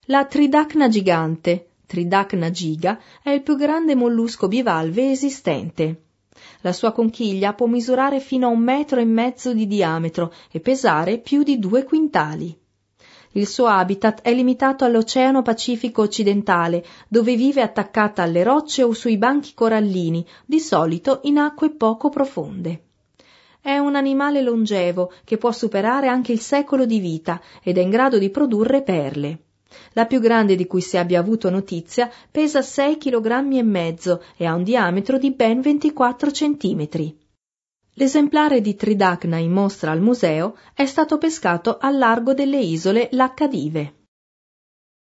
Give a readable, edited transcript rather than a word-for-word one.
La tridacna gigante, Tridacna giga, è il più grande mollusco bivalve esistente. La sua conchiglia può misurare fino a 1,5 metri di diametro e pesare più di 2 quintali. Il suo habitat è limitato all'Oceano Pacifico occidentale, dove vive attaccata alle rocce o sui banchi corallini, di solito in acque poco profonde. È un animale longevo che può superare anche il secolo di vita ed è in grado di produrre perle. La più grande di cui si abbia avuto notizia pesa 6,5 kg e ha un diametro di ben 24 centimetri. L'esemplare di Tridacna in mostra al museo è stato pescato al largo delle isole Laccadive.